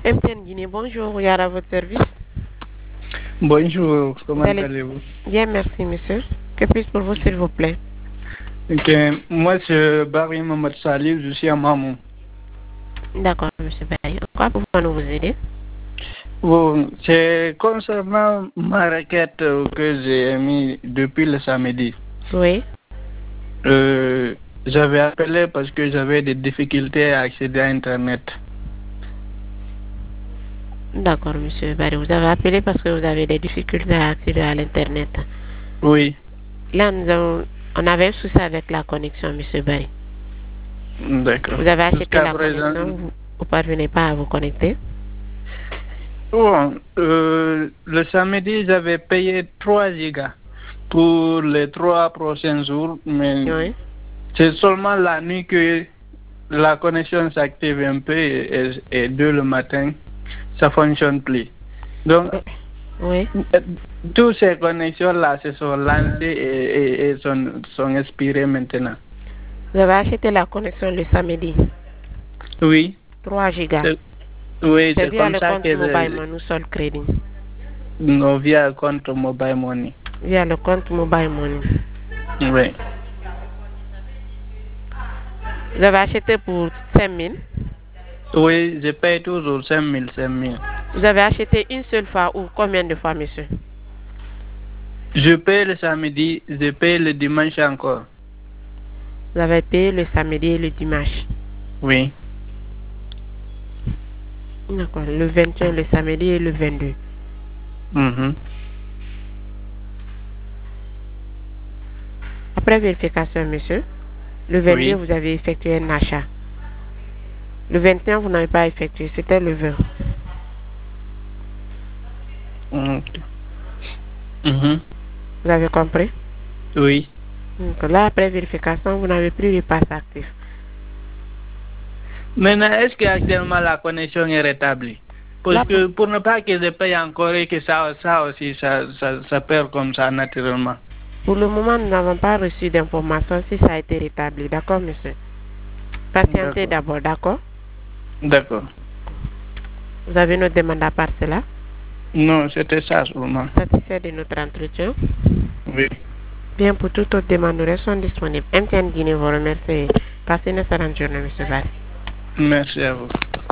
MTN Guinée, bonjour, Yara à votre service. Bonjour, comment allez-vous? Bien, merci, monsieur. Que puis-je pour vous, s'il vous plaît? Ok, moi c'est Barry Mohamed Salih, je suis à Mamou. D'accord, monsieur Barry. En quoi pouvons-nous vous aider? Bon, c'est concernant ma requête que j'ai émise depuis le samedi. Oui. J'avais appelé parce que j'avais des difficultés à accéder à Internet. D'accord, monsieur Barry. Vous avez appelé parce que vous avez des difficultés à accéder à l'Internet. Oui. Là, on avait un souci avec la connexion, monsieur Barry. D'accord. Vous avez acheté la connexion, vous ne parvenez pas à vous connecter? Bon, le samedi, j'avais payé 3 gigas pour les 3 prochains jours, mais Oui. c'est seulement la nuit que la connexion s'active un peu et 2 le matin, ça fonctionne plus. Donc, oui. Toutes ces connexions-là se sont lancées et sont expirées maintenant. Vous avez acheté la connexion le samedi? Oui. 3 gigas. Oui, C'est c'est via comme le ça compte que Mobile Money ou Sol Crédit? Non, via le compte Mobile Money. Via le compte Mobile Money. Oui. Vous avez acheté pour 5 000? Oui, je paye toujours 5 000, 5 000. Vous avez acheté une seule fois ou combien de fois, monsieur? Je paye le samedi, je paye le dimanche encore. Vous avez payé le samedi et le dimanche? Oui. D'accord, le 21, le samedi et le 22. Après vérification, monsieur, le 22, oui, vous avez effectué un achat. Le 21, vous n'avez pas effectué, c'était le 20. Vous avez compris? Oui. Donc là, après vérification, vous n'avez plus de passe actif. Maintenant, est-ce qu'actuellement la connexion est rétablie? Parce que pour ne pas que je paye encore et que ça aussi, ça perd comme ça naturellement. Pour le moment, nous n'avons pas reçu d'informations si ça a été rétabli. D'accord, monsieur? Patientez d'abord, d'accord? D'accord. Vous avez une autre demande à part cela? Non, c'était ça seulement. Satisfait de notre entretien? Oui. Bien, pour toute autre demande, nous restons disponibles. MTN Guinée vous remercie. Passez une excellente journée, monsieur Barry. Merci à vous.